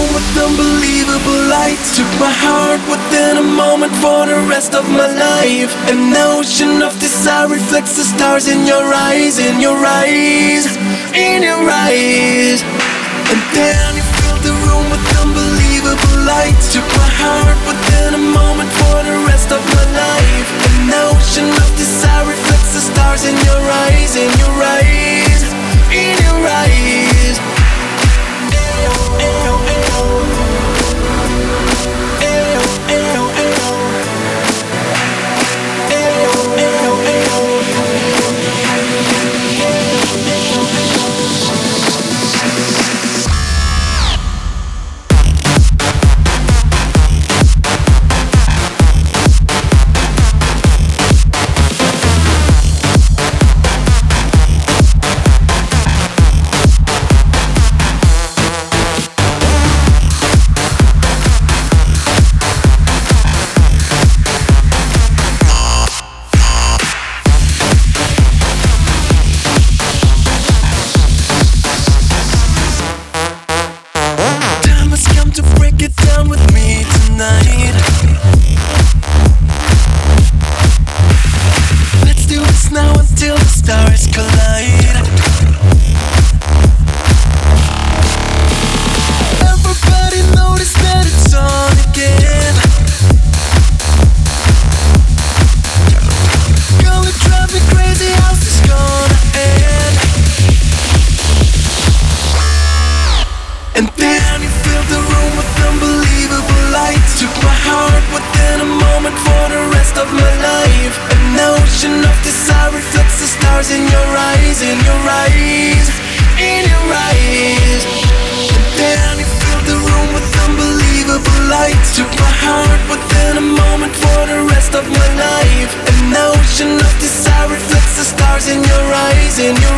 room with unbelievable lights. Took my heart within a moment for the rest of my life. An ocean of desire reflects the stars in your eyes, in your eyes, in your eyes. And then you fill the room with unbelievable lights. Took my heart within a moment for the rest of my life. An ocean of desire reflects the stars in your eyes, in your eyes, in your eyes. In your